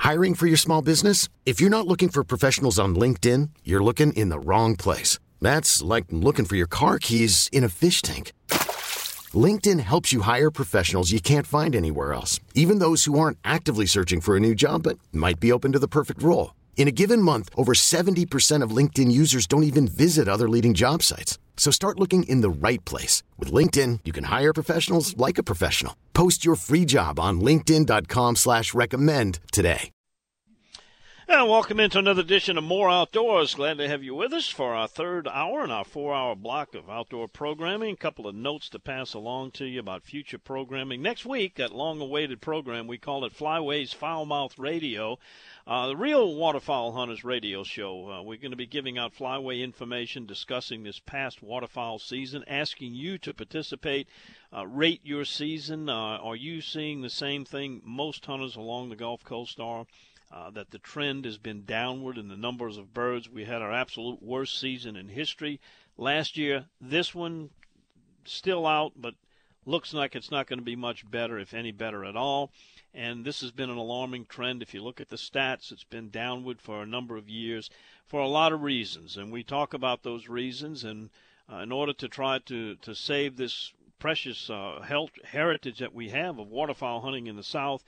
Hiring for your small business? If you're not looking for professionals on LinkedIn, you're looking in the wrong place. That's like looking for your car keys in a fish tank. LinkedIn helps you hire professionals you can't find anywhere else, even those who aren't actively searching for a new job but might be open to the perfect role. In a given month, over 70% of LinkedIn users don't even visit other leading job sites. So start looking in the right place. With LinkedIn, you can hire professionals like a professional. Post your free job on linkedin.com/recommend today. And welcome into another edition of More Outdoors. Glad to have you with us for our third hour and our 4-hour block of outdoor programming. A couple of notes to pass along to you about future programming. Next week, that long-awaited program, we call it Flyways Foulmouth Radio, the real waterfowl hunters radio show. We're going to be giving out flyway information, discussing this past waterfowl season, asking you to participate, rate your season. Are you seeing the same thing most hunters along the Gulf Coast are? That the trend has been downward in the numbers of birds. We had our absolute worst season in history last year. This one still out, but looks like it's not going to be much better, if any better at all. And this has been an alarming trend. If you look at the stats, it's been downward for a number of years for a lot of reasons. And we talk about those reasons. And in order to try to save this precious heritage that we have of waterfowl hunting in the South,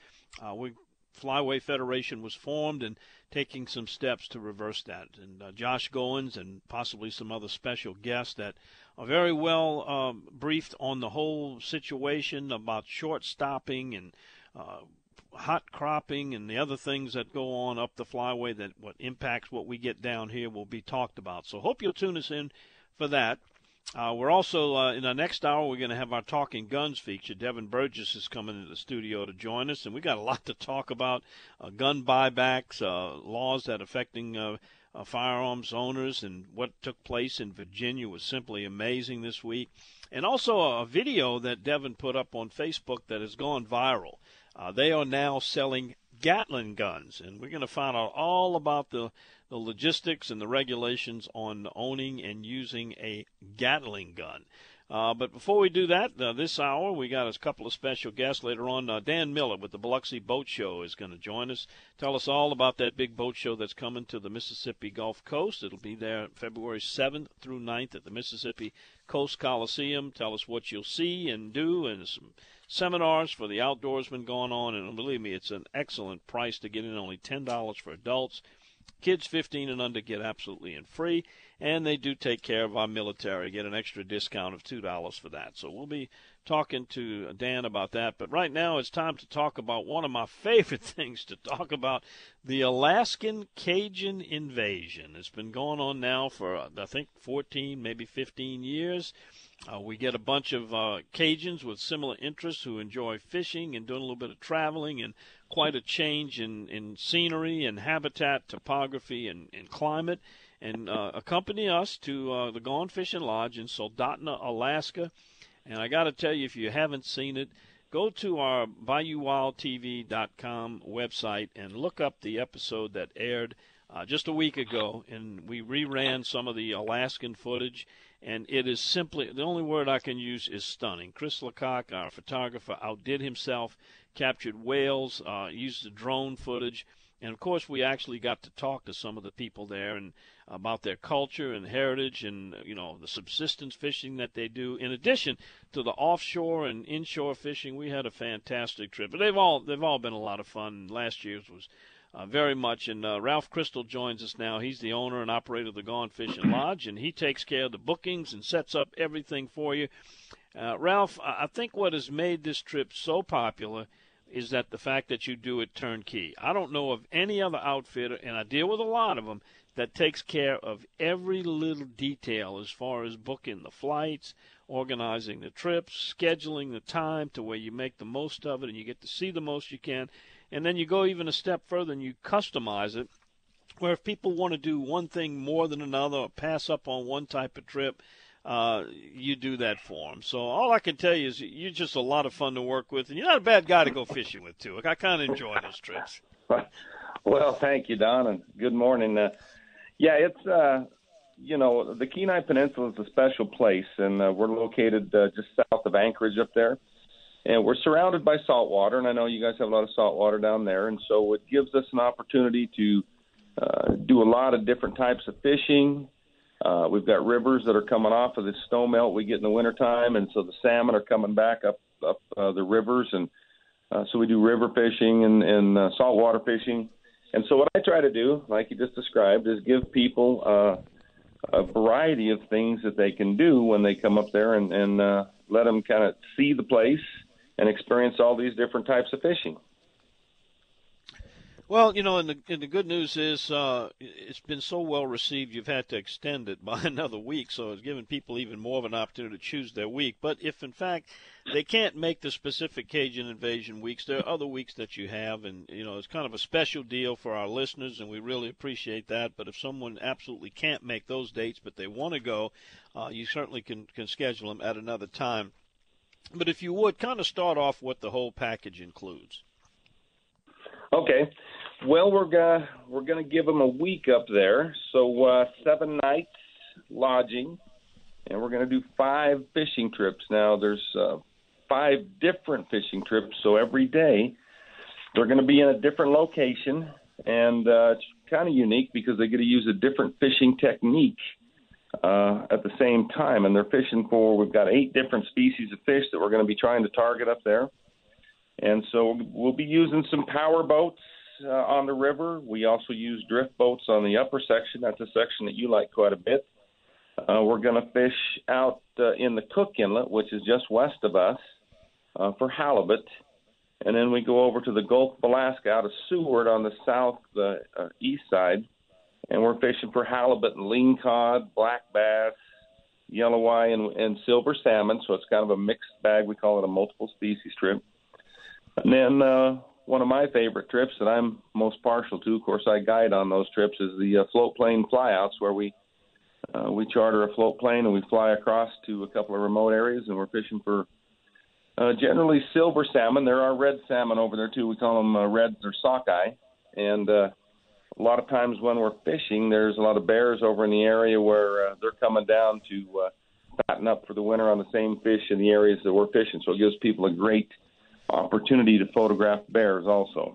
Flyway Federation was formed and taking some steps to reverse that. And Josh Goins and possibly some other special guests that are very well briefed on the whole situation about short stopping and hot cropping and the other things that go on up the flyway that what impacts what we get down here will be talked about. So hope you'll tune us in for that. We're also, in our next hour, we're going to have our Talking Guns feature. Devin Burgess is coming into the studio to join us, and we got a lot to talk about, gun buybacks, laws that are affecting firearms owners, and what took place in Virginia was simply amazing this week. And also a video that Devin put up on Facebook that has gone viral. They are now selling Gatling guns, and we're going to find out all about the logistics and the regulations on owning and using a Gatling gun. But before we do that, this hour, we got a couple of special guests later on. Dan Miller with the Biloxi Boat Show is going to join us, tell us all about that big boat show that's coming to the Mississippi Gulf Coast. It'll be there February 7th through 9th at the Mississippi Coast Coliseum. Tell us what you'll see and do, and some seminars for the outdoorsmen going on. And believe me, it's an excellent price to get in, only $10 for adults. Kids 15 and under get absolutely in free, and they do take care of our military, get an extra discount of $2 for that. So we'll be talking to Dan about that. But right now it's time to talk about one of my favorite things to talk about, the Alaskan Cajun invasion. It's been going on now for, I think, 14, maybe 15 years. We get a bunch of Cajuns with similar interests who enjoy fishing and doing a little bit of traveling, and quite a change in scenery and habitat, topography, and climate, and accompany us to the Gone Fishing Lodge in Soldotna, Alaska. And I got to tell you, if you haven't seen it, go to our BayouWildTV.com website and look up the episode that aired just a week ago, and we reran some of the Alaskan footage. And it is simply, the only word I can use is stunning. Chris Lecoq, our photographer, outdid himself, captured whales, used the drone footage. And, of course, we actually got to talk to some of the people there and about their culture and heritage and, you know, the subsistence fishing that they do. In addition to the offshore and inshore fishing, we had a fantastic trip. But they've all been a lot of fun. Last year's was very much. And Ralph Crystal joins us now. He's the owner and operator of the Gone Fishing Lodge, and he takes care of the bookings and sets up everything for you. Ralph, I think what has made this trip so popular is that the fact that you do it turnkey. I don't know of any other outfitter, and I deal with a lot of them, that takes care of every little detail as far as booking the flights, organizing the trips, scheduling the time to where you make the most of it and you get to see the most you can. And then you go even a step further and you customize it, where if people want to do one thing more than another or pass up on one type of trip, you do that for them. So all I can tell you is you're just a lot of fun to work with, and you're not a bad guy to go fishing with, too. I kind of enjoy those trips. Well, thank you, Don, and good morning. Yeah, it's, you know, the Kenai Peninsula is a special place, and we're located just south of Anchorage up there. And we're surrounded by salt water, and I know you guys have a lot of salt water down there, and so it gives us an opportunity to do a lot of different types of fishing. We've got rivers that are coming off of the snow melt we get in the wintertime, and so the salmon are coming back up the rivers, and so we do river fishing and saltwater fishing. And so what I try to do, like you just described, is give people a variety of things that they can do when they come up there and let them kind of see the place and experience all these different types of fishing. Well, and the good news is it's been so well received, you've had to extend it by another week, so it's given people even more of an opportunity to choose their week. But if, in fact, they can't make the specific Cajun Invasion weeks, there are other weeks that you have, and, it's kind of a special deal for our listeners, and we really appreciate that. But if someone absolutely can't make those dates, but they want to go, you certainly can schedule them at another time. But if you would, kind of start off what the whole package includes. Okay. Well, we're gonna give them a week up there, so 7 nights lodging, and we're gonna do 5 fishing trips. Now, there's 5 different fishing trips, so every day they're gonna be in a different location, and it's kind of unique because they get to use a different fishing technique at the same time, and they're fishing for. We've got 8 different species of fish that we're going to be trying to target up there. And so we'll be using some power boats on the river. We also use drift boats on the upper section. That's a section that you like quite a bit. We're going to fish out in the Cook Inlet, which is just west of us, for halibut. And then we go over to the Gulf of Alaska out of Seward on the south east side, and we're fishing for halibut and lean cod, black bass, yellow eye, and silver salmon. So it's kind of a mixed bag. We call it a multiple species trip. And then one of my favorite trips that I'm most partial to, of course I guide on those trips, is the float plane flyouts, where we charter a float plane and we fly across to a couple of remote areas, and we're fishing for generally silver salmon. There are red salmon over there too. We call them reds or sockeye. And a lot of times when we're fishing, there's a lot of bears over in the area where they're coming down to fatten up for the winter on the same fish in the areas that we're fishing. So it gives people a great opportunity to photograph bears also.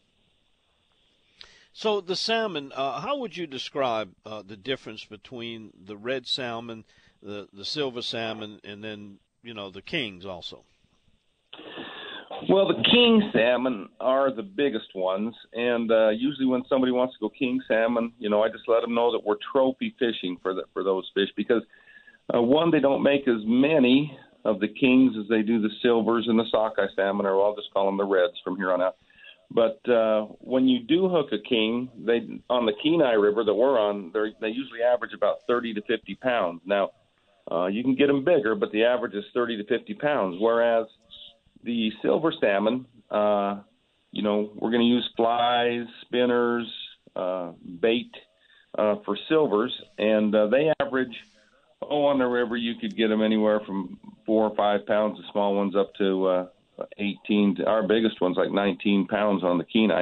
So the salmon, how would you describe the difference between the red salmon, the silver salmon, and then, the kings also? Well, the king salmon are the biggest ones, and usually when somebody wants to go king salmon, I just let them know that we're trophy fishing for those fish, because one, they don't make as many of the kings as they do the silvers and the sockeye salmon, or I'll just call them the reds from here on out. But when you do hook a king, on the Kenai River that we're on, they usually average about 30 to 50 pounds. Now, you can get them bigger, but the average is 30 to 50 pounds, whereas the silver salmon, we're going to use flies, spinners, bait for silvers, and they average, on the river you could get them anywhere from 4 or 5 pounds, the small ones, up to 18. Our biggest one's like 19 pounds on the Kenai.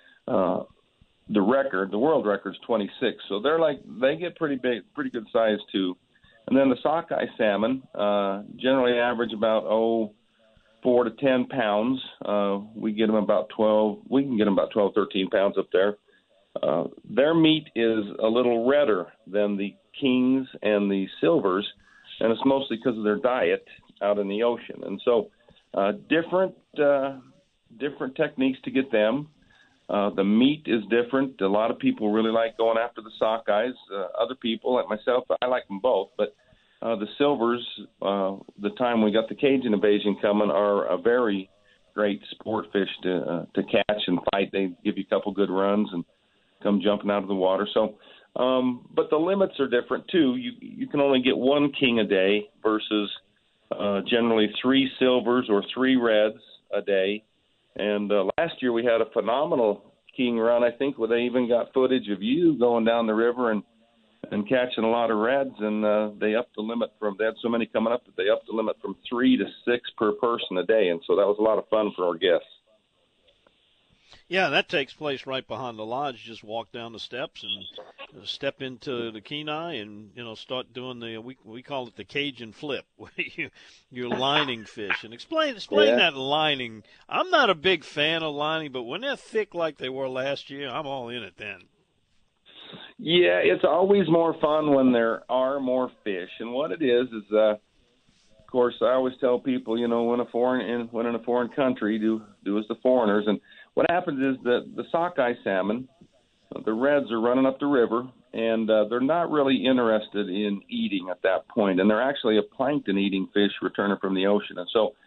The world record is 26, so they get pretty big, pretty good size too. And then the sockeye salmon generally average about 4 to 10 pounds. We get them about 12. We can get them about 12, 13 pounds up there. Their meat is a little redder than the kings and the silvers, and it's mostly because of their diet out in the ocean. And so different techniques to get them. The meat is different. A lot of people really like going after the sockeyes. Other people, like myself, I like them both. But the silvers, the time we got the Cajun Invasion coming, are a very great sport fish to catch and fight. They give you a couple good runs and come jumping out of the water. So, but the limits are different too. You can only get 1 king a day versus generally 3 silvers or 3 reds a day. And last year we had a phenomenal king run, I think, where they even got footage of you going down the river and catching a lot of reds, and they upped the limit they had so many coming up that they upped the limit from 3 to 6 per person a day, and so that was a lot of fun for our guests. Yeah, that takes place right behind the lodge. Just walk down the steps and step into the Kenai, and start doing the we call it the Cajun flip, where you're lining fish. And explain Yeah. that lining. I'm not a big fan of lining, but when they're thick like they were last year, I'm all in it then. Yeah, it's always more fun when there are more fish. And what it is, of course, I always tell people, when in a foreign country, do as the foreigners. And what happens is that the sockeye salmon, the reds, are running up the river, and they're not really interested in eating at that point. And they're actually a plankton-eating fish returning from the ocean. And so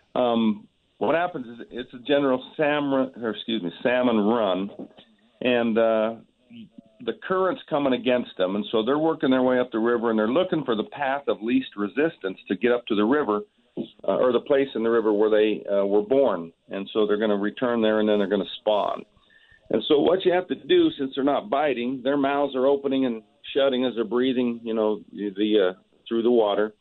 what happens is it's a general salmon run, and the current's coming against them, and so they're working their way up the river, and they're looking for the path of least resistance to get up to the river, or the place in the river where they were born. And so they're going to return there, and then they're going to spawn. And so what you have to do, since they're not biting, their mouths are opening and shutting as they're breathing, through the water.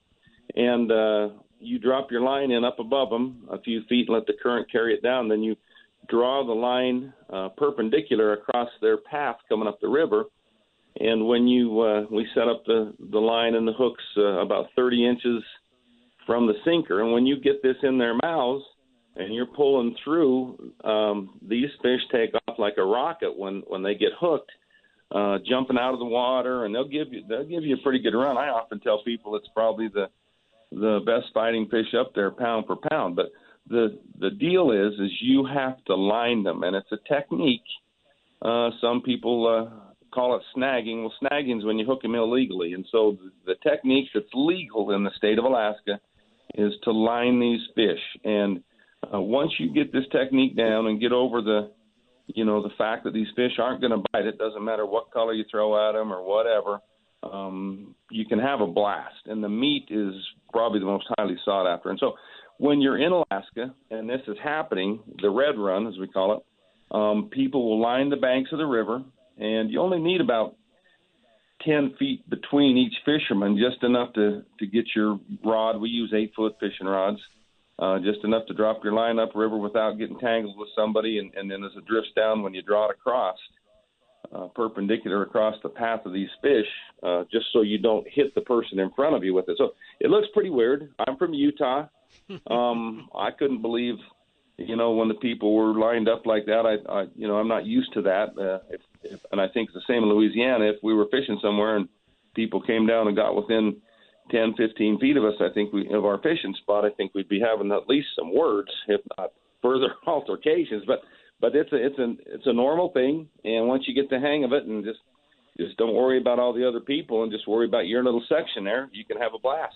And you drop your line in up above them a few feet and let the current carry it down. Then you draw the line perpendicular across their path coming up the river. And when we set up the line and the hooks about 30 inches from the sinker, and when you get this in their mouths and you're pulling through, these fish take off like a rocket when they get hooked, jumping out of the water, and they'll give you a pretty good run. I often tell people it's probably the best fighting fish up there, pound for pound. But the deal is you have to line them, and it's a technique. Some people call it snagging. Well, snagging is when you hook them illegally, and so the technique that's legal in the state of Alaska is to line these fish. And once you get this technique down and get over the fact that these fish aren't going to bite, it doesn't matter what color you throw at them or whatever, you can have a blast. And the meat is probably the most highly sought after. And so when you're in Alaska and this is happening, the red run, as we call it, people will line the banks of the river, and you only need about 10 feet between each fisherman, just enough to get your rod. We use 8-foot fishing rods, just enough to drop your line upriver without getting tangled with somebody, and then as it drifts down, when you draw it across, perpendicular across the path of these fish, just so you don't hit the person in front of you with it. So it looks pretty weird. I'm from Utah. I couldn't believe, when the people were lined up like that. I'm not used to that. And I think it's the same in Louisiana. If we were fishing somewhere and people came down and got within 10, 15 feet of us, of our fishing spot, I think we'd be having at least some words, if not further altercations. But it's a normal thing, and once you get the hang of it, and just don't worry about all the other people, and just worry about your little section there, you can have a blast.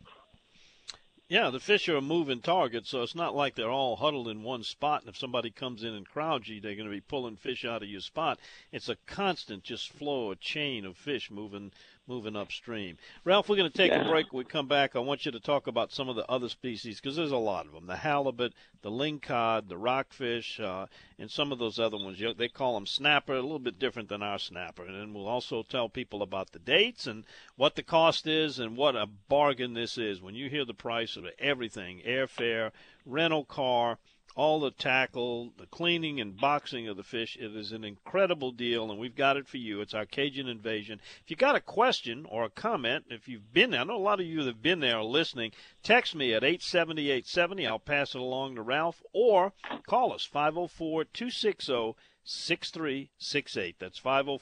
Yeah, the fish are a moving target, so it's not like they're all huddled in one spot, and if somebody comes in and crowds you, they're going to be pulling fish out of your spot. It's a constant just flow, a chain of fish moving upstream. Ralph, we're going to take a break. When we come back, I want you to talk about some of the other species, because there's a lot of them. The halibut, the lingcod, the rockfish, and some of those other ones. They call them snapper, a little bit different than our snapper. And then we'll also tell people about the dates and what the cost is and what a bargain this is. When you hear the price of everything, airfare, rental car, all the tackle, the cleaning and boxing of the fish, it is an incredible deal, and we've got it for you. It's our Cajun Invasion. If you got a question or a comment, if you've been there, I know a lot of you that have been there are listening, text me at 870-870. I'll pass it along to Ralph, or call us, 504-260-6368. That's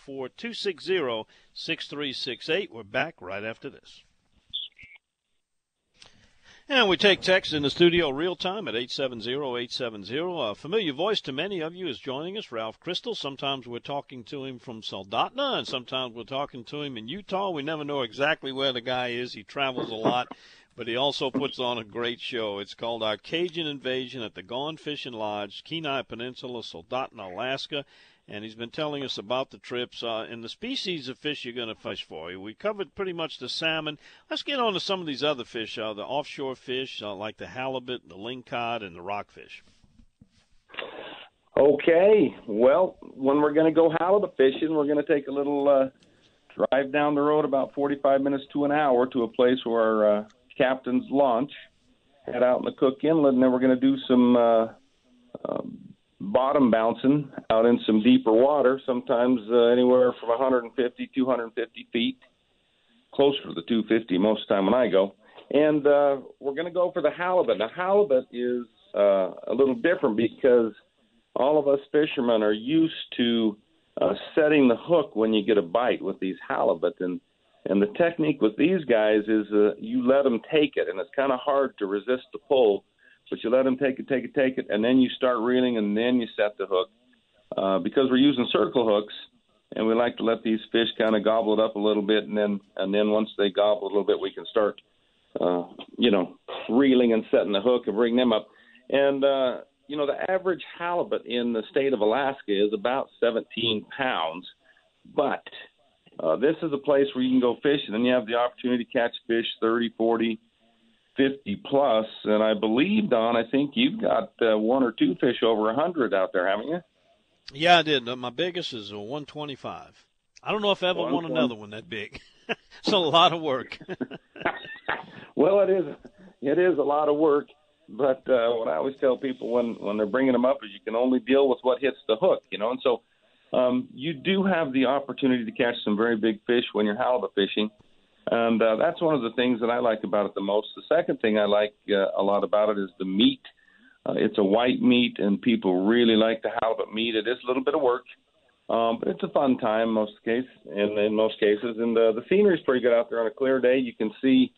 504-260-6368. We're back right after this. And we take text in the studio real time at 870-870. A familiar voice to many of you is joining us, Ralph Crystal. Sometimes we're talking to him from Soldotna, and sometimes we're talking to him in Utah. We never know exactly where the guy is. He travels a lot, but he also puts on a great show. It's called Our Cajun Invasion at the Gone Fishing Lodge, Kenai Peninsula, Soldotna, Alaska. And he's been telling us about the trips and the species of fish you're going to fish for. We covered pretty much the salmon. Let's get on to some of these other fish, the offshore fish like the halibut, the lingcod, and the rockfish. Okay. Well, when we're going to go halibut fishing, we're going to take a little drive down the road about 45 minutes to an hour to a place where our captains launch, head out in the Cook Inlet, and then we're going to do some bottom bouncing out in some deeper water, sometimes anywhere from 150, 250 feet, closer to the 250 most of the time when I go. And we're going to go for the halibut. Now, halibut is a little different because all of us fishermen are used to setting the hook when you get a bite with these halibut. And the technique with these guys is you let them take it, and it's kind of hard to resist the pull. But you let them take it, and then you start reeling, and then you set the hook. Because we're using circle hooks, and we like to let these fish kind of gobble it up a little bit, and then once they gobble a little bit, we can start, reeling and setting the hook and bring them up. And, the average halibut in the state of Alaska is about 17 pounds. But this is a place where you can go fishing, and you have the opportunity to catch fish 30, 40, 50 plus, and I believe, Don, I think you've got one or two fish over 100 out there, haven't you? Yeah, I did. My biggest is a 125. I don't know if I ever won another one that big. It's a lot of work. Well, it is a lot of work, but what I always tell people when they're bringing them up is you can only deal with what hits the hook, and so you do have the opportunity to catch some very big fish when you're halibut fishing. And that's one of the things that I like about it the most. The second thing I like a lot about it is the meat. It's a white meat, and people really like the halibut meat. It is a little bit of work, but it's a fun time in most cases. And the scenery is pretty good out there on a clear day. You can see,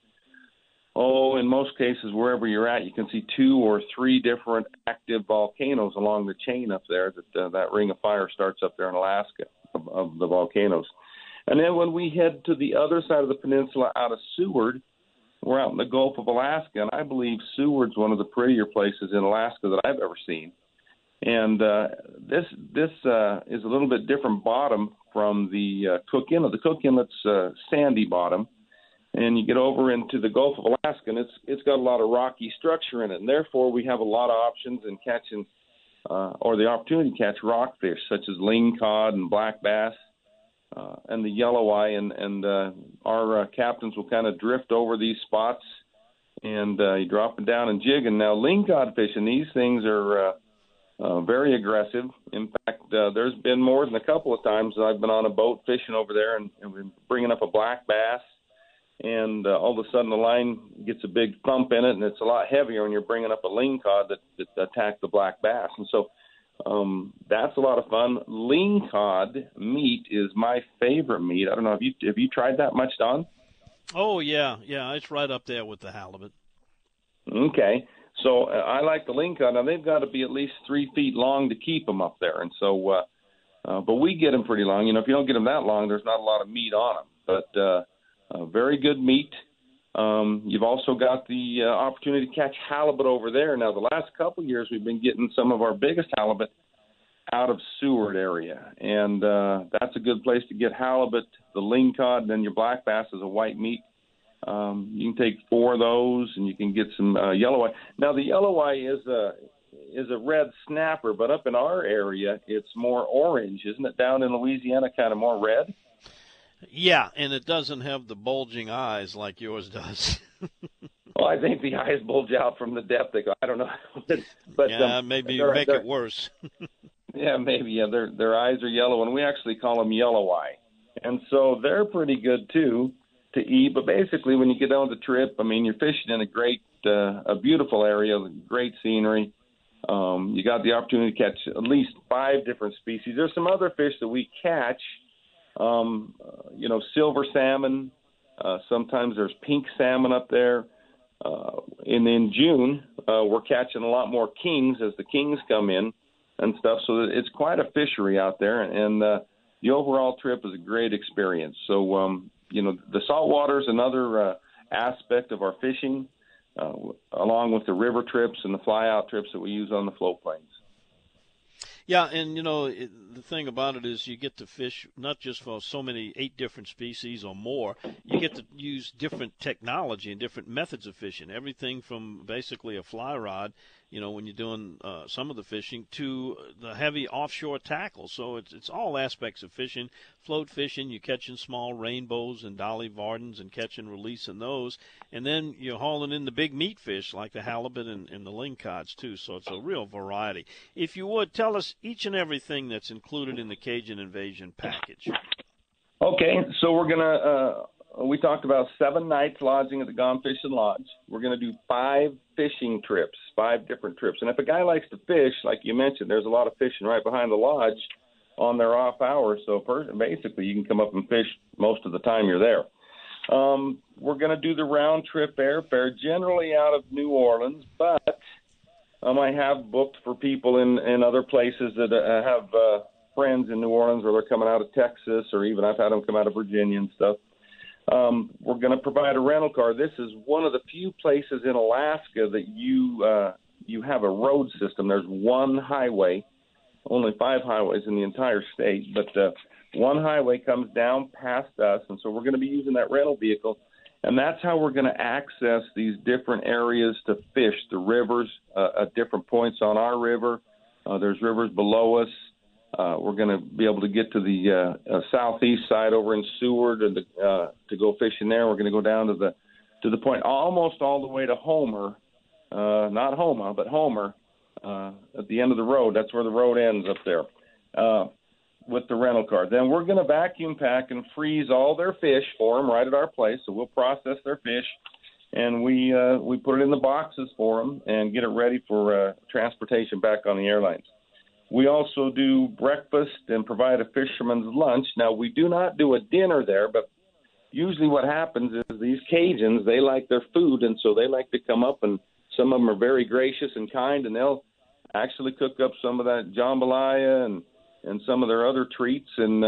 in most cases, wherever you're at, you can see 2 or 3 different active volcanoes along the chain up there. That ring of fire starts up there in Alaska of the volcanoes. And then when we head to the other side of the peninsula out of Seward, we're out in the Gulf of Alaska, and I believe Seward's one of the prettier places in Alaska that I've ever seen. And this is a little bit different bottom from the Cook Inlet. The Cook Inlet's sandy bottom, and you get over into the Gulf of Alaska, and it's got a lot of rocky structure in it, and therefore we have a lot of options in catching or the opportunity to catch rockfish such as lingcod and black bass. And the yellow eye, and our captains will kind of drift over these spots, and you drop them down and jig. And now lingcod fishing, these things are very aggressive. In fact, there's been more than a couple of times that I've been on a boat fishing over there, and we're bringing up a black bass, and all of a sudden the line gets a big thump in it, and it's a lot heavier when you're bringing up a lingcod that attack the black bass. And so that's a lot of fun. Lingcod meat is my favorite meat. I don't know, have you tried that much, Don? Oh, yeah, it's right up there with the halibut. Okay, so I like the lingcod. Now, they've got to be at least 3 feet long to keep them up there, and so, but we get them pretty long. If you don't get them that long, there's not a lot of meat on them, but very good meat. You've also got the opportunity to catch halibut over there. Now, the last couple of years, we've been getting some of our biggest halibut out of Seward area, and that's a good place to get halibut, the lingcod, and then your black bass is a white meat. You can take 4 of those, and you can get some yellow eye. Now, the yellow eye is a red snapper, but up in our area, it's more orange. Isn't it down in Louisiana kind of more red? Yeah, and it doesn't have the bulging eyes like yours does. Well, I think the eyes bulge out from the depth they go. I don't know. but yeah, maybe make it worse. Yeah, maybe. Yeah, their eyes are yellow, and we actually call them yellow eye. And so they're pretty good, too, to eat. But basically, when you get on the trip, I mean, you're fishing in a beautiful area, great scenery. You got the opportunity to catch at least 5 different species. There's some other fish that we catch. Silver salmon. Sometimes there's pink salmon up there. And in June, we're catching a lot more kings as the kings come in and stuff. So it's quite a fishery out there. And the overall trip is a great experience. So, the saltwater is another aspect of our fishing, along with the river trips and the fly-out trips that we use on the float plains. Yeah, and, the thing about it is you get to fish not just for so many 8 different species or more. You get to use different technology and different methods of fishing, everything from basically a fly rod when you're doing some of the fishing, to the heavy offshore tackle. So it's all aspects of fishing. Float fishing, you're catching small rainbows and dolly vardens and catch and releasing those. And then you're hauling in the big meat fish like the halibut and the lingcots too. So it's a real variety. If you would, tell us each and everything that's included in the Cajun Invasion package. Okay, so we're going to we talked about 7 nights lodging at the Gone Fishing Lodge. We're going to do 5 fishing trips, 5 different trips. And if a guy likes to fish, like you mentioned, there's a lot of fishing right behind the lodge on their off hours. So basically you can come up and fish most of the time you're there. We're going to do the round-trip airfare, generally out of New Orleans, but I have booked for people in other places that have friends in New Orleans, or they're coming out of Texas, or even I've had them come out of Virginia and stuff. We're going to provide a rental car. This is one of the few places in Alaska that you have a road system. There's one highway, only 5 highways in the entire state, but one highway comes down past us, and so we're going to be using that rental vehicle, and that's how we're going to access these different areas to fish, the rivers at different points on our river. There's rivers below us. We're going to be able to get to the southeast side over in Seward and to go fishing there. We're going to go down to the point almost all the way to Homer, not Homa, but Homer, at the end of the road. That's where the road ends up there with the rental car. Then we're going to vacuum pack and freeze all their fish for them right at our place. So we'll process their fish, and we put it in the boxes for them and get it ready for transportation back on the airlines. We also do breakfast and provide a fisherman's lunch. Now, we do not do a dinner there, but usually what happens is these Cajuns, they like their food, and so they like to come up, and some of them are very gracious and kind, and they'll actually cook up some of that jambalaya and some of their other treats, and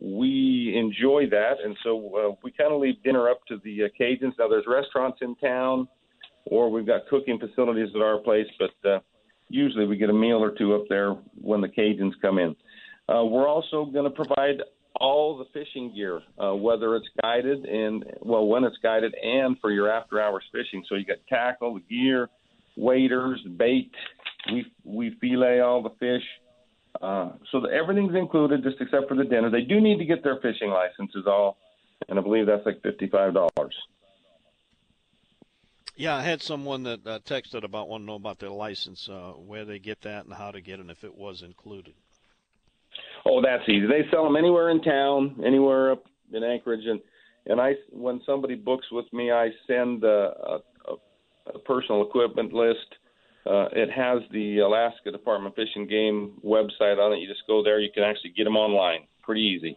we enjoy that. And so we kind of leave dinner up to the Cajuns. Now, there's restaurants in town, or we've got cooking facilities at our place, but usually we get a meal or two up there when the Cajuns come in. We're also going to provide all the fishing gear, whether it's guided when it's guided and for your after-hours fishing. So you got tackle, the gear, waders, bait. We fillet all the fish. So everything's included just except for the dinner. They do need to get their fishing licenses and I believe that's like $55. Yeah, I had someone that texted wanting to know about their license, where they get that and how to get it, and if it was included. Oh, that's easy. They sell them anywhere in town, anywhere up in Anchorage, and when somebody books with me, I send a personal equipment list. It has the Alaska Department of Fish and Game website on it. You just go there. You can actually get them online. Pretty easy.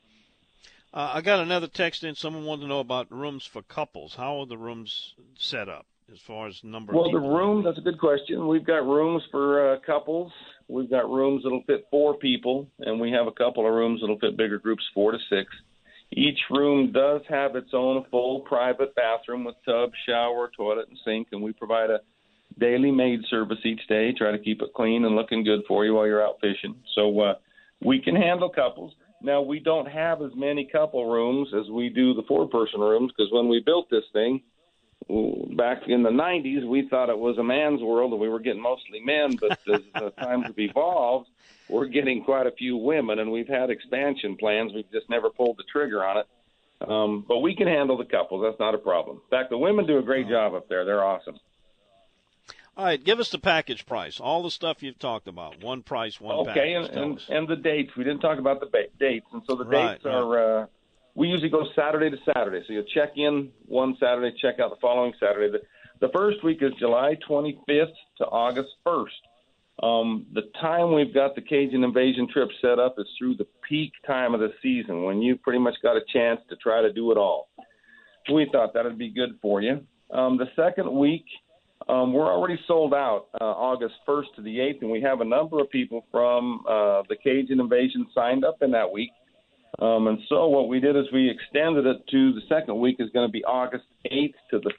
I got another text in. Someone wanted to know about rooms for couples. How are the rooms set up as far as number of people? Well, the room, that's a good question. We've got rooms for couples. We've got rooms that'll fit 4 people, and we have a couple of rooms that'll fit bigger groups, 4 to 6. Each room does have its own full private bathroom with tub, shower, toilet, and sink, and we provide a daily maid service each day, try to keep it clean and looking good for you while you're out fishing. So we can handle couples. Now, we don't have as many couple rooms as we do the 4-person rooms, because when we built this thing back in the 90s, we thought it was a man's world and we were getting mostly men. But as the times have evolved, we're getting quite a few women, and we've had expansion plans. We've just never pulled the trigger on it. But we can handle the couples. That's not a problem. In fact, the women do a great job up there. They're awesome. All right, give us the package price. All the stuff you've talked about. One price, one package. Okay, and the dates. We didn't talk about the dates. And so the dates are we usually go Saturday to Saturday. So you'll check in one Saturday, check out the following Saturday. The first week is July 25th to August 1st. The time we've got the Cajun Invasion trip set up is through the peak time of the season, when you pretty much got a chance to try to do it all. We thought that would be good for you. The second week, we're already sold out August 1st to the 8th, and we have a number of people from the Cajun Invasion signed up in that week. And so what we did is we extended it to the second week is going to be August 8th to the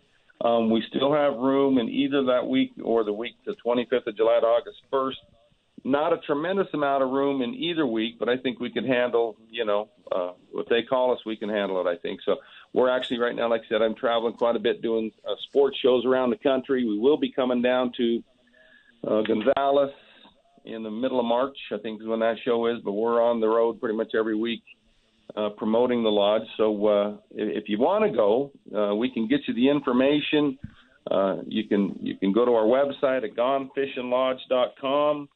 15th. We still have room in either that week or the week the 25th of July to August 1st. not a tremendous amount of room in either week, but I think we can handle, if they call us, we can handle it, I think. So we're actually right now, like I said, I'm traveling quite a bit doing sports shows around the country. We will be coming down to Gonzales in the middle of March, I think is when that show is, but we're on the road pretty much every week promoting the lodge. So if you want to go, we can get you the information. You can go to our website at gonefishinglodge.com.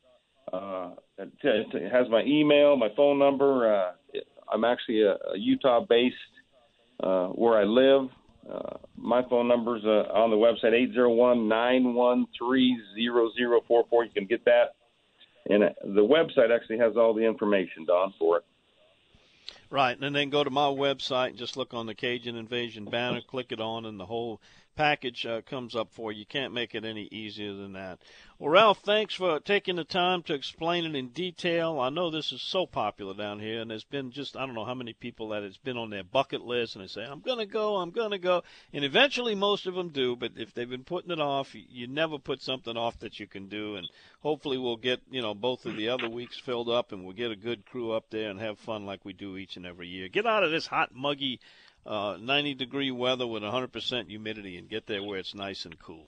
It has my email, my phone number. I'm actually a Utah-based where I live. My phone number's on the website, 801-913-0044. You can get that. And the website actually has all the information, Don, for it. Right, and then go to my website and just look on the Cajun Invasion banner, click it on, and the whole package comes up for you. You can't make it any easier than that. Well, Ralph, thanks for taking the time to explain it in detail. I know this is so popular down here, and there's been just, I don't know how many people that it's been on their bucket list, and they say, I'm going to go. And eventually most of them do, but if they've been putting it off, you never put something off that you can do, and hopefully we'll get, both of the other weeks filled up, and we'll get a good crew up there and have fun like we do each and every year. Get out of this hot, muggy, 90-degree weather with 100% humidity and get there where it's nice and cool.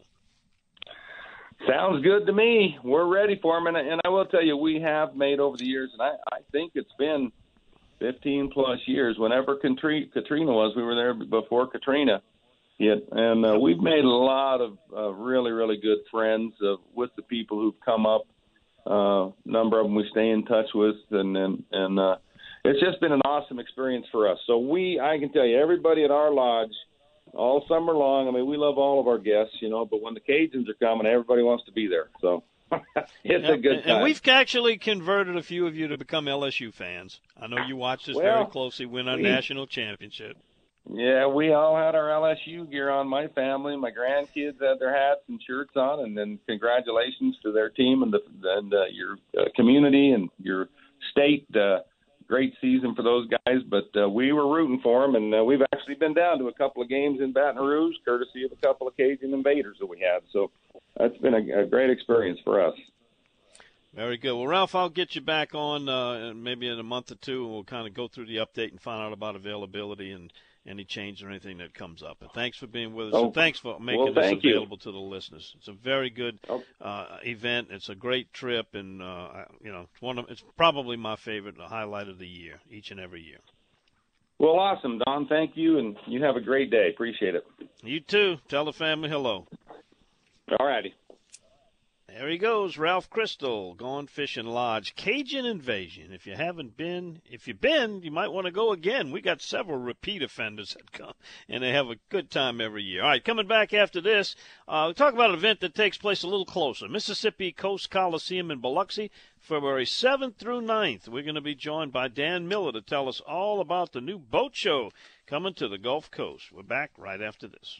Sounds good to me. We're ready for them. And I will tell you, we have made over the years, and I think it's been 15-plus years. Whenever Katrina was, we were there before Katrina hit. And we've made a lot of really, really good friends with the people who've come up. A number of them we stay in touch with. And it's just been an awesome experience for us. So I can tell you, everybody at our lodge, all summer long, I mean, we love all of our guests, but when the Cajuns are coming, everybody wants to be there. So it's a good time. And we've actually converted a few of you to become LSU fans. I know you watched us very closely win our national championship. Yeah, we all had our LSU gear on, my family. My grandkids had their hats and shirts on, and then congratulations to their team and your community and your state. Great season for those guys, but we were rooting for them, and we've actually been down to a couple of games in Baton Rouge, courtesy of a couple of Cajun Invaders that we had. So that's been a great experience for us. Very good. Well, Ralph, I'll get you back on maybe in a month or two, and we'll kind of go through the update and find out about availability and any change or anything that comes up. And thanks for being with us. And thanks for making this available to the listeners. It's a very good event. It's a great trip, and it's probably my favorite highlight of the year, each and every year. Well, awesome, Don. Thank you, and you have a great day. Appreciate it. You too. Tell the family hello. All righty. There he goes, Ralph Crystal, Gone Fishing Lodge, Cajun Invasion. If you've been, you might want to go again. We got several repeat offenders that come, and they have a good time every year. All right, coming back after this, we'll talk about an event that takes place a little closer. Mississippi Coast Coliseum in Biloxi, February 7th through 9th. We're going to be joined by Dan Miller to tell us all about the new boat show coming to the Gulf Coast. We're back right after this.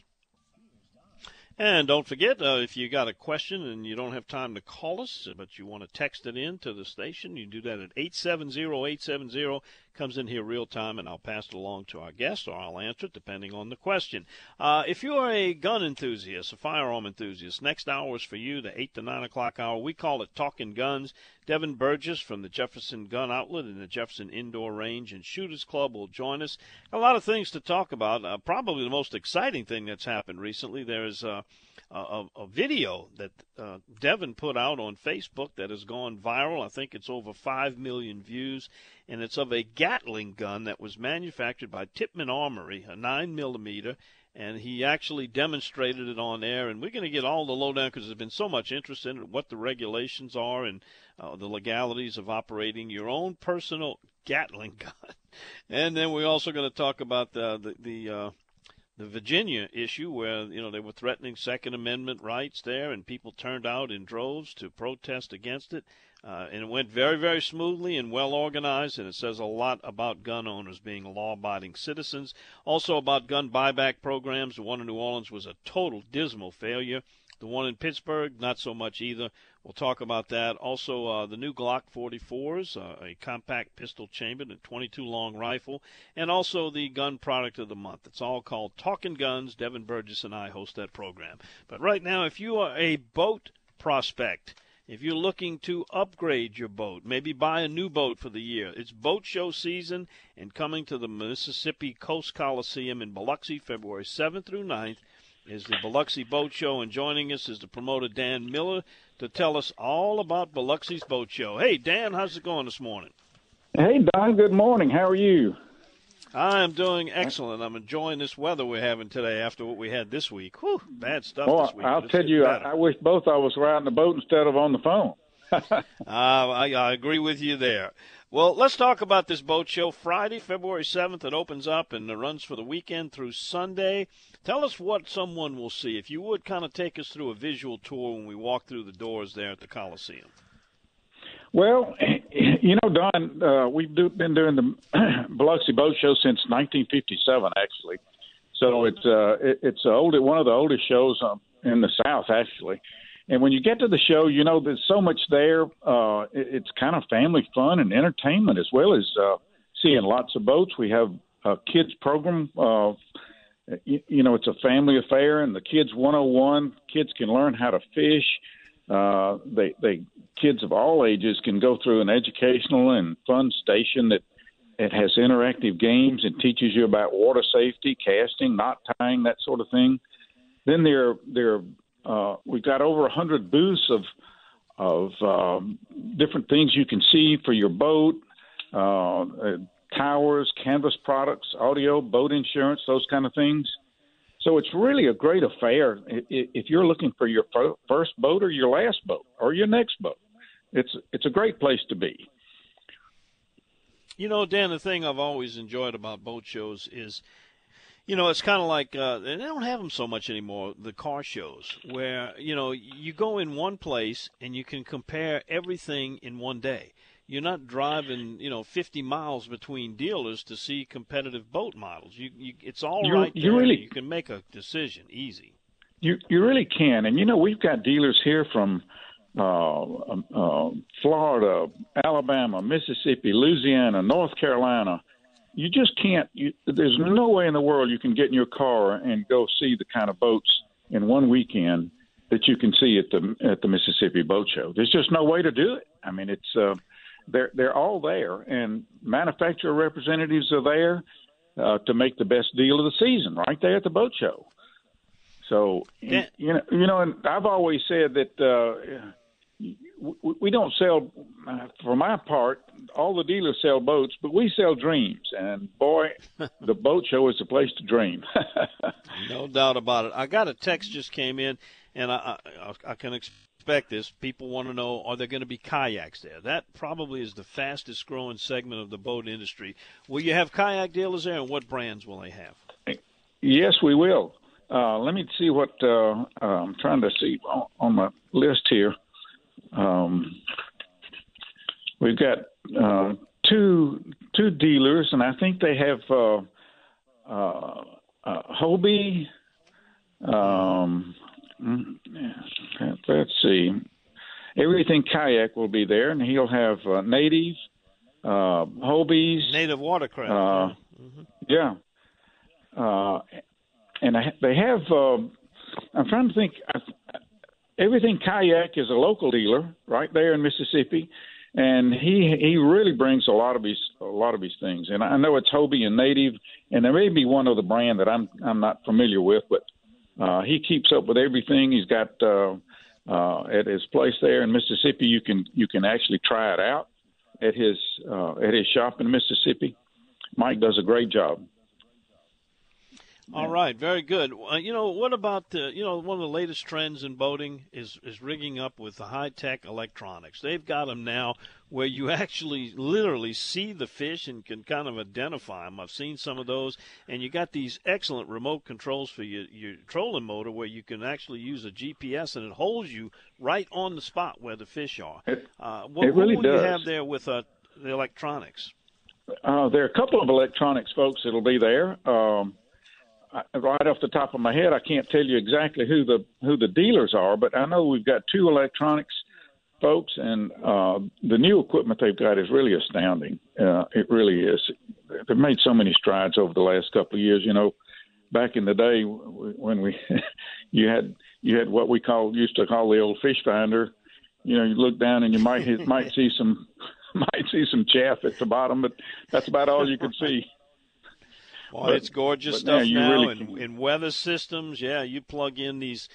And don't forget, if you got a question and you don't have time to call us, but you want to text it in to the station, you do that at 870-870. Comes in here real time, and I'll pass it along to our guest, or I'll answer it depending on the question. If you are a gun enthusiast, a firearm enthusiast, next hour is for you, the 8 to 9 o'clock hour. We call it Talking Guns. Devin Burgess from the Jefferson Gun Outlet and the Jefferson Indoor Range and Shooters Club will join us. A lot of things to talk about. Probably the most exciting thing that's happened recently, there is a video that Devin put out on Facebook that has gone viral. I think it's over 5 million views, and it's of a Gatling gun that was manufactured by Tippmann Armory, a 9mm, and he actually demonstrated it on air. And we're going to get all the lowdown because there's been so much interest in it, what the regulations are and the legalities of operating your own personal Gatling gun. And then we're also going to talk about the Virginia issue where, they were threatening Second Amendment rights there, and people turned out in droves to protest against it. And it went very, very smoothly and well organized, and it says a lot about gun owners being law-abiding citizens. Also about gun buyback programs. The one in New Orleans was a total dismal failure. The one in Pittsburgh, not so much either. We'll talk about that. Also, the new Glock 44s, a compact pistol chambered and .22 long rifle, and also the gun product of the month. It's all called Talking Guns. Devin Burgess and I host that program. But right now, if you are a boat prospect, if you're looking to upgrade your boat, maybe buy a new boat for the year, it's boat show season and coming to the Mississippi Coast Coliseum in Biloxi, February 7th through 9th is the Biloxi Boat Show, and joining us is the promoter Dan Miller to tell us all about Biloxi's Boat Show. Hey, Dan, how's it going this morning? Hey, Don, good morning. How are you? I'm doing excellent. I'm enjoying this weather we're having today after what we had this week. Whew, bad stuff this week. I'll tell you, I wish both of us were out in the boat instead of on the phone. I agree with you there. Well, let's talk about this boat show. Friday, February 7th, it opens up and it runs for the weekend through Sunday. Tell us what someone will see. If you would kind of take us through a visual tour when we walk through the doors there at the Coliseum. Well, you know, Don, we've been doing the Biloxi Boat Show since 1957, actually. So it's one of the oldest shows in the South, actually. And when you get to the show, you know, there's so much there. It's kind of family fun and entertainment as well as seeing lots of boats. We have a kids program. You know, it's a family affair, and the Kids 101. Kids can learn how to fish. Kids of all ages can go through an educational and fun station that it has interactive games and teaches you about water safety, casting, knot tying, that sort of thing. Then we've got over 100 booths of different things you can see for your boat, towers, canvas products, audio, boat insurance, those kind of things. So it's really a great affair if you're looking for your first boat or your last boat or your next boat. It's a great place to be. You know, Dan, the thing I've always enjoyed about boat shows is, you know, it's kind of like they don't have them so much anymore, the car shows, where, you know, you go in one place and you can compare everything in one day. You're not driving, 50 miles between dealers to see competitive boat models. It's all right there. You can make a decision easy. You really can. And, we've got dealers here from Florida, Alabama, Mississippi, Louisiana, North Carolina. You just can't there's no way in the world you can get in your car and go see the kind of boats in one weekend that you can see at the Mississippi Boat Show. There's just no way to do it. I mean, it's they're all there, and manufacturer representatives are there to make the best deal of the season right there at the boat show. So, and I've always said that we don't sell, for my part, all the dealers sell boats, but we sell dreams. And, boy, the boat show is the place to dream. No doubt about it. I got a text just came in, and I can expect this. People want to know, are there going to be kayaks there? That probably is the fastest growing segment of the boat industry. Will you have kayak dealers there, and what brands will they have? Yes, we will. Let me see what I'm trying to see on my list here. We've got two dealers, and I think they have Hobie. Let's see. Everything Kayak will be there, and he'll have Native, Hobies. Native Watercraft. Yeah. And they have, I'm trying to think, Everything Kayak is a local dealer right there in Mississippi, and he really brings a lot of his things. And I know it's Hobie and Native, and there may be one other brand that I'm not familiar with, but he keeps up with everything. He's got at his place there in Mississippi. You can actually try it out at his shop in Mississippi. Mike does a great job. All right, very good. What about one of the latest trends in boating is rigging up with the high-tech electronics. They've got them now where you actually literally see the fish and can kind of identify them. I've seen some of those, and you got these excellent remote controls for your trolling motor where you can actually use a GPS and it holds you right on the spot where the fish are. What will you have there with the electronics? There are a couple of electronics folks that'll be there. Right off the top of my head, I can't tell you exactly who the dealers are, but I know we've got two electronics folks, and the new equipment they've got is really astounding. It really is. They've made so many strides over the last couple of years. Back in the day when you had what we used to call the old fish finder, You look down and you might see some chaff at the bottom, but that's about all you can see. Well, it's gorgeous stuff now, in weather systems. Yeah, you plug in these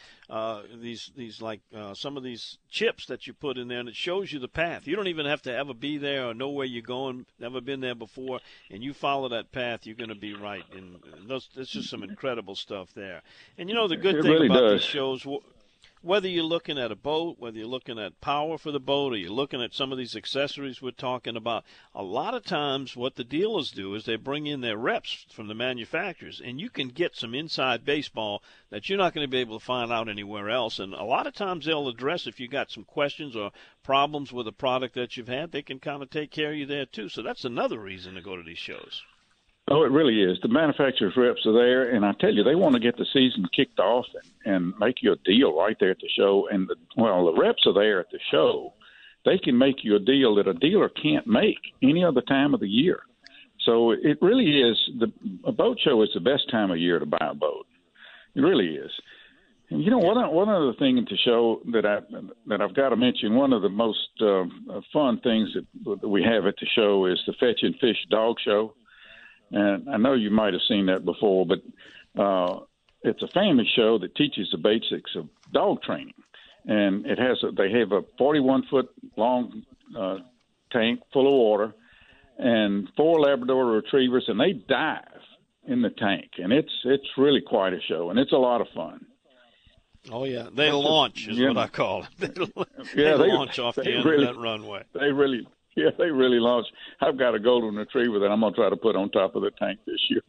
some of these chips that you put in there, and it shows you the path. You don't even have to ever be there or know where you're going, never been there before, and you follow that path, you're going to be right. And it's just some incredible stuff there. And the good thing about these shows, whether you're looking at a boat, whether you're looking at power for the boat, or you're looking at some of these accessories we're talking about, a lot of times what the dealers do is they bring in their reps from the manufacturers, and you can get some inside baseball that you're not going to be able to find out anywhere else. And a lot of times they'll address, if you got some questions or problems with a product that you've had, they can kind of take care of you there too. So that's another reason to go to these shows. Oh, it really is. The manufacturer's reps are there, and I tell you, they want to get the season kicked off and make you a deal right there at the show. And, the reps are there at the show. They can make you a deal that a dealer can't make any other time of the year. So it really is. A boat show is the best time of year to buy a boat. It really is. And, one other thing at the show that I've got to mention, one of the most fun things that we have at the show is the Fetch and Fish Dog Show. And I know you might have seen that before, but it's a family show that teaches the basics of dog training. And they have a 41-foot long tank full of water and 4 Labrador retrievers, and they dive in the tank. And it's really quite a show, and it's a lot of fun. Oh, yeah. They launch is what I call it. They launch off the end of that runway. They really launch. I've got a golden retriever that I'm going to try to put on top of the tank this year.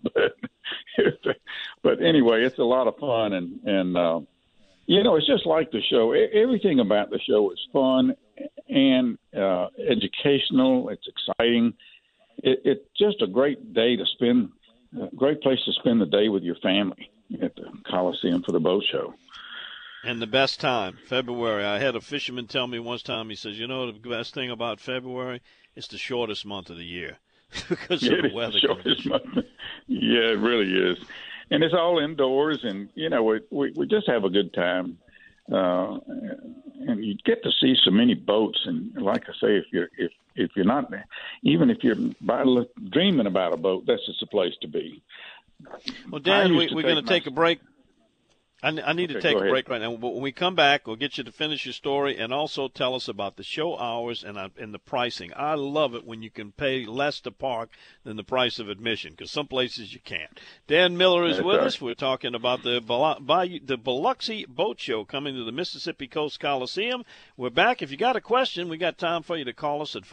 But anyway, it's a lot of fun. And it's just like the show. Everything about the show is fun and educational. It's exciting. It's just a great day to spend, a great place to spend the day with your family at the Coliseum for the boat show. And the best time, February. I had a fisherman tell me one time, he says, the best thing about February, it's the shortest month of the year because of the weather. Shortest month. Yeah, it really is. And it's all indoors, and, we just have a good time. And you get to see so many boats. And like I say, if you're not, even if you're dreaming about a boat, that's just a place to be. Well, Dan, we're going to take a break. I need to take a break right now. But when we come back, we'll get you to finish your story and also tell us about the show hours and the pricing. I love it when you can pay less to park than the price of admission, because some places you can't. Dan Miller is with us. We're talking about the Biloxi Boat Show coming to the Mississippi Coast Coliseum. We're back. If you got a question, we got time for you to call us at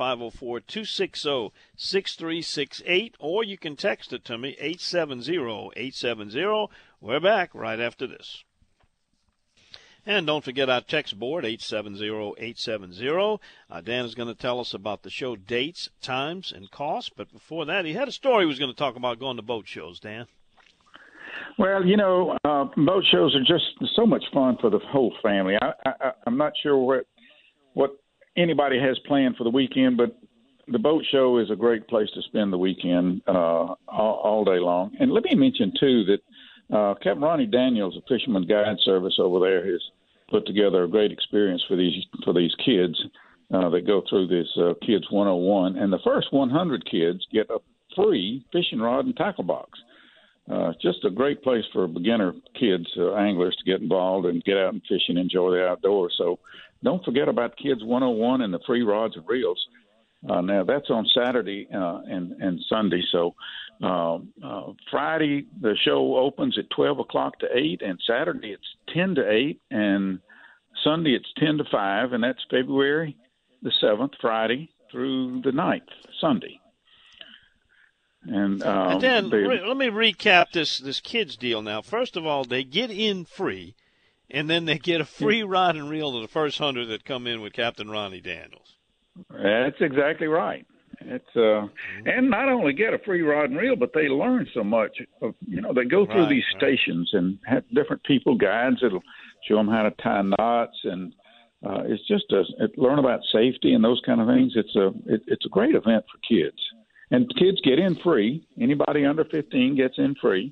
504-260-6368, or you can text it to me, 870-870. We're back right after this. And don't forget our text board, 870-870. Dan is going to tell us about the show dates, times, and costs. But before that, he had a story he was going to talk about going to boat shows, Dan. Well, boat shows are just so much fun for the whole family. I'm not sure what anybody has planned for the weekend, but the boat show is a great place to spend the weekend all day long. And let me mention, too, that Captain Ronnie Daniels, a Fisherman Guide Service over there, has put together a great experience for these kids that go through this Kids 101. And the first 100 kids get a free fishing rod and tackle box. Just a great place for beginner kids, anglers, to get involved and get out and fish and enjoy the outdoors. So don't forget about Kids 101 and the free rods and reels. Now, that's on Saturday and Sunday. So Friday, the show opens at 12 o'clock to 8, and Saturday it's 10 to 8, and Sunday it's 10 to 5, and that's February the 7th, Friday, through the 9th, Sunday. And Dan, let me recap this kids deal now. First of all, they get in free, and then they get a free rod and reel to the first 100 that come in with Captain Ronnie Daniels. That's exactly right. It's and not only get a free rod and reel, but they learn so much. They go through these stations and have different people, guides that'll show them how to tie knots, and it's just learn about safety and those kind of things. It's a great event for kids, and kids get in free. Anybody under 15 gets in free.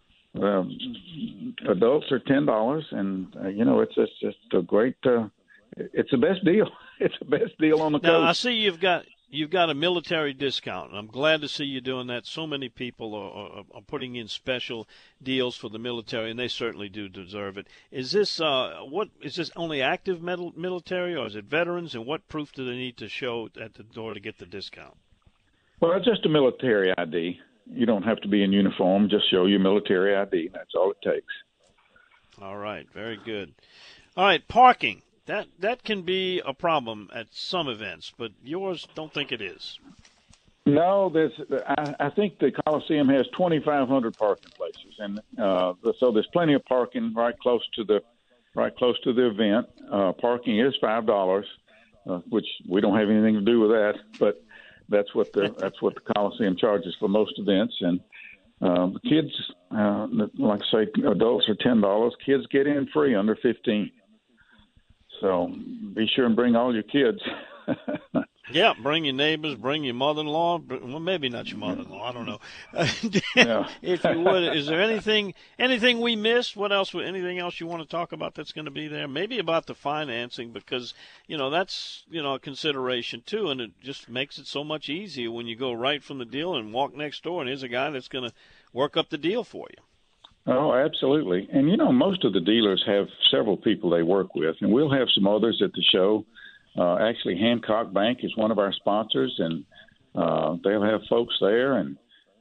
Adults are $10, and it's just a great it's the best deal. It's the best deal on the now, coast. I see you've got a military discount, and I'm glad to see you doing that. So many people are putting in special deals for the military, and they certainly do deserve it. Is this only active military, or is it veterans? And what proof do they need to show at the door to get the discount? Well, it's just a military ID. You don't have to be in uniform. Just show your military ID. That's all it takes. All right, very good. All right, parking. That can be a problem at some events, but yours don't think it is. No, I think the Coliseum has 2,500 parking places, and so there's plenty of parking right close to the event. Parking is $5, which we don't have anything to do with that, but that's what the Coliseum charges for most events. And the kids, like I say, adults are $10. Kids get in free under 15. So be sure and bring all your kids. Yeah, bring your neighbors, bring your mother-in-law. Well, maybe not your mother-in-law. I don't know. Yeah. If you would, is there anything we missed? What else? Anything else you want to talk about that's going to be there? Maybe about the financing, because that's a consideration too, and it just makes it so much easier when you go right from the deal and walk next door, and here's a guy that's going to work up the deal for you. Oh, absolutely. And, most of the dealers have several people they work with, and we'll have some others at the show. Actually, Hancock Bank is one of our sponsors, and they'll have folks there. And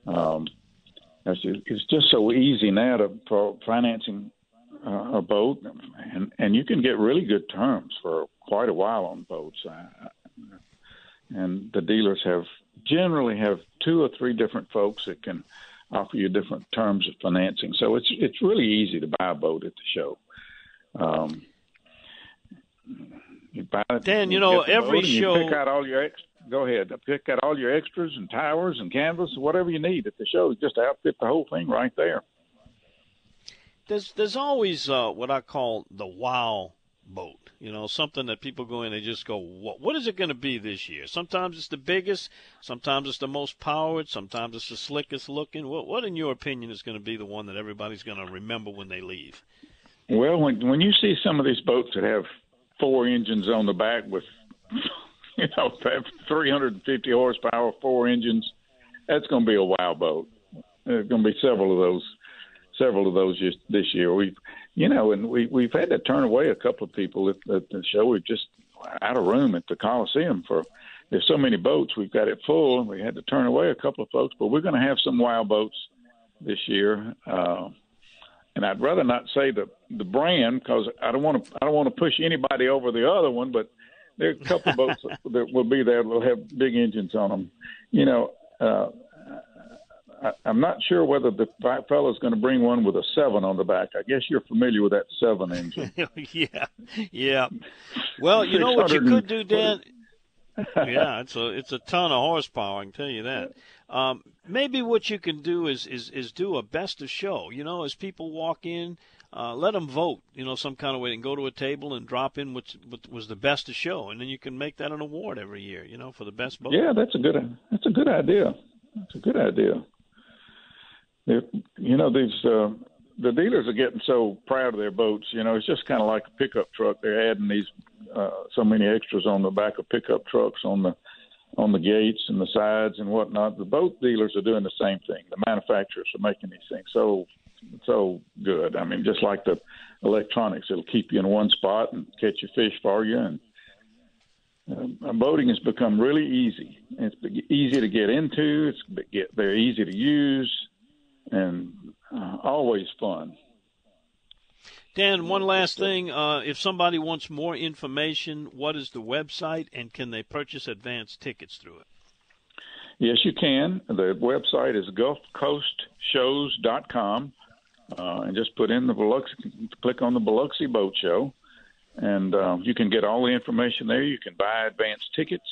it's just so easy now for financing a boat, and you can get really good terms for quite a while on boats. And the dealers generally have 2 or 3 different folks that can offer you different terms of financing. So it's really easy to buy a boat at the show. You buy it, Dan, every show. You pick out all your go ahead. Pick out all your extras and towers and canvas, whatever you need at the show. Just outfit the whole thing right there. There's always what I call the wow boat. Something that people go in, they just go, what is it going to be this year? Sometimes it's the biggest, sometimes it's the most powered, sometimes it's the slickest looking. What in your opinion is going to be the one that everybody's going to remember when they leave? Well, when you see some of these boats that have 4 engines on the back with 350 horsepower, 4 engines, that's going to be a wow boat. There's going to be several of those this year. We've had to turn away a couple of people at the show. We've just out of room at the Coliseum there's so many boats. We've got it full, and we had to turn away a couple of folks. But we're going to have some wow boats this year. And I'd rather not say the brand, because I don't want to push anybody over the other one. But there are a couple of boats that will be there that will have big engines on them. I'm not sure whether the fellow's going to bring one with a 7 on the back. I guess you're familiar with that 7 engine. Yeah. Well, you know what you could do, Dan? Yeah, it's a ton of horsepower, I can tell you that. Maybe what you can do is do a best of show. As people walk in, let them vote, some kind of way, and go to a table and drop in what was the best of show, and then you can make that an award every year, for the best boat. Yeah, that's a good idea. That's a good idea. The dealers are getting so proud of their boats. It's just kind of like a pickup truck. They're adding these so many extras on the back of pickup trucks, on the gates and the sides and whatnot. The boat dealers are doing the same thing. The manufacturers are making these things so good. I mean, just like the electronics, it'll keep you in one spot and catch your fish for you. And boating has become really easy. It's easy to get into. They're easy to use, and always fun. Dan, one last thing. If somebody wants more information, what is the website, and can they purchase advance tickets through it? Yes, you can. The website is GulfCoastShows.com, and just put in click on the Biloxi Boat Show, and you can get all the information there. You can buy advance tickets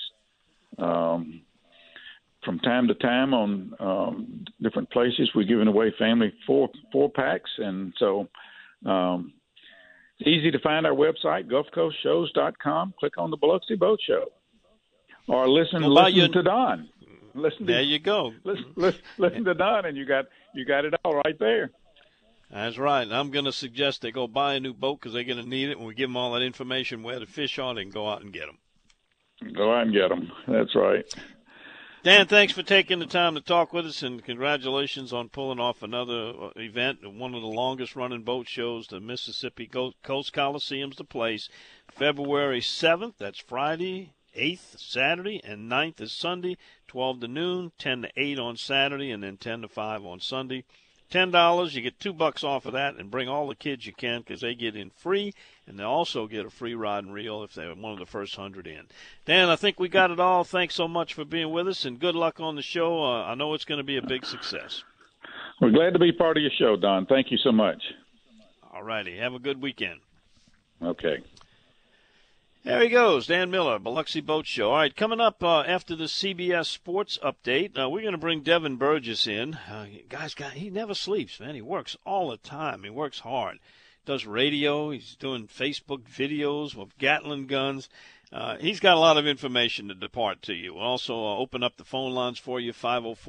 from time to time on different places. We're giving away family four-packs, and so it's easy to find our website, GulfCoastShows.com. Click on the Biloxi Boat Show, or listen to Don. There you go. Listen to Don, and you got it all right there. That's right. And I'm going to suggest they go buy a new boat because they're going to need it. When we give them all that information where to fish on, they can go out and get them. Go out and get them. That's right. Dan, thanks for taking the time to talk with us, and congratulations on pulling off another event, one of the longest-running boat shows. The Mississippi Coast Coliseum's the place. February 7th, that's Friday, 8th, Saturday, and 9th is Sunday, 12 to noon, 10 to 8 on Saturday, and then 10 to 5 on Sunday. $10, you get $2 off of that, and bring all the kids you can because they get in free, and they also get a free rod and reel if they're one of the first 100 in. Dan, I think we got it all. Thanks so much for being with us, and good luck on the show. I know it's going to be a big success. We're glad to be part of your show, Don. Thank you so much. All righty. Have a good weekend. Okay. There he goes, Dan Miller, Biloxi Boat Show. All right, coming up after the CBS Sports Update, we're going to bring Devin Burgess in. He never sleeps, man. He works all the time. He works hard. Does radio. He's doing Facebook videos with Gatling guns. He's got a lot of information to depart to you. We'll also open up the phone lines for you,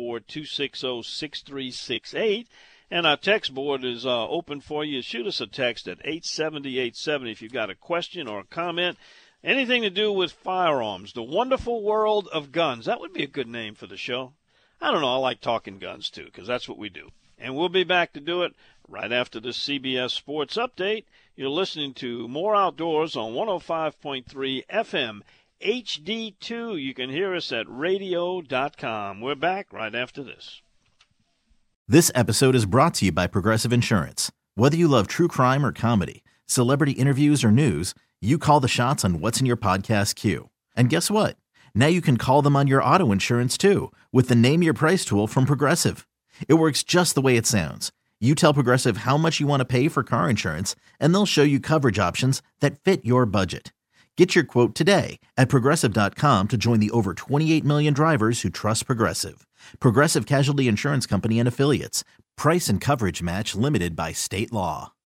504-260-6368. And our text board is open for you. Shoot us a text at 870-870 if you've got a question or a comment. Anything to do with firearms. The Wonderful World of Guns. That would be a good name for the show. I don't know. I like talking guns, too, because that's what we do. And we'll be back to do it right after the CBS Sports Update. You're listening to More Outdoors on 105.3 FM HD2. You can hear us at radio.com. We're back right after this. This episode is brought to you by Progressive Insurance. Whether you love true crime or comedy, celebrity interviews or news, you call the shots on what's in your podcast queue. And guess what? Now you can call them on your auto insurance too with the Name Your Price tool from Progressive. It works just the way it sounds. You tell Progressive how much you want to pay for car insurance, and they'll show you coverage options that fit your budget. Get your quote today at Progressive.com to join the over 28 million drivers who trust Progressive. Progressive Casualty Insurance Company and Affiliates. Price and coverage match limited by state law.